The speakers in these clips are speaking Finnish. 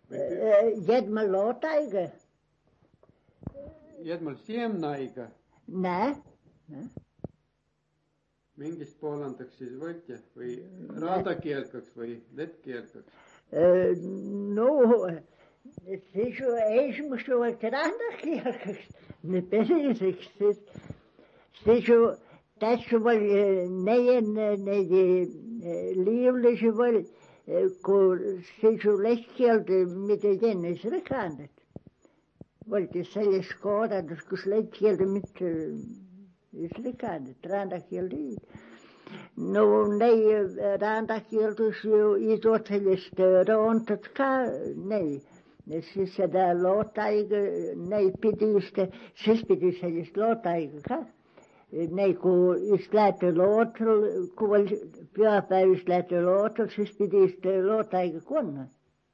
Jedmal lootaiga. Jedmal siemnaiga. Nä. Mingist poolandaks siis võtja või raadakielkaks või letkielkaks? No, siis esimest oli randakielkaks, ne periseks, siis tässä oli neljän liivlisi oli, kun siis letkieltä, mitä jännes rekandet. Oltiin sellaisessa kohdatus, kun letkieltä mitä rekandet, randakieltä. No, ne randakieltus jo isot sellaiset roontat ka, ne siis sitä lootaiga, ne piti sitä, siis piti sellaista lootaiga ka. Ne kun just lähtee lootalla, kun oli pyhäpäivässä lähtee lootalla, siis piti sitä lootaiga konna.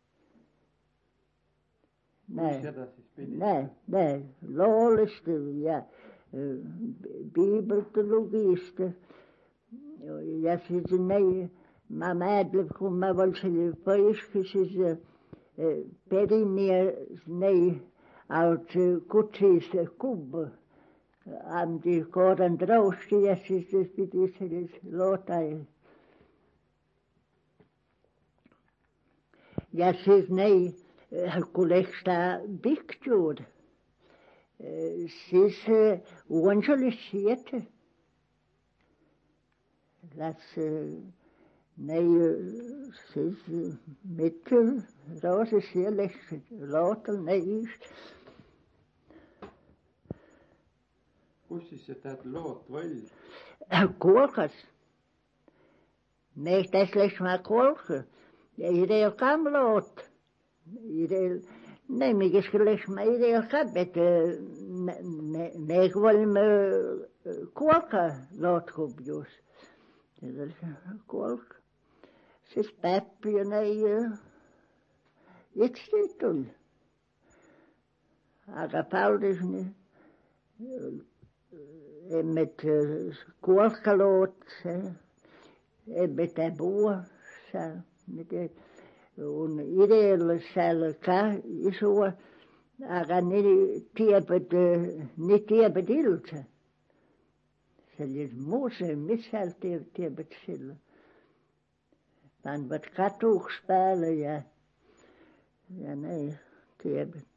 Näin, loolista ja Bibeltä lukista. Ja siis ne, mä määtlin, kun mä olin siellä poiska, siis perin ja ne alt kutsista kubba. Amti kohdan trausti ja siis piti sellais lootai. Ja siis ne, kun lähtää piktuud, siis uonsolis sieltä. Ne siis mitkä rausis siellä lootalla ne just. Kus siis see tähendab loot valmis? Kolkas. Ne tässä läksime kolka. Ja ideel kam loot. Ideel, ne mikäs läksime ideel kam, että ne kuolimme kolka lootkubjus. Se oli kolka. Siis päppi ja ne yksi tuli. Aga Paulis niin emmet kuolkaloot, emmet puhua, miten on ideellä siellä isoa, aga ne tiedät ilta. Sellaiset muussa, missä tiedät sillä. Panvat katuksi päälle ja ne tiedät.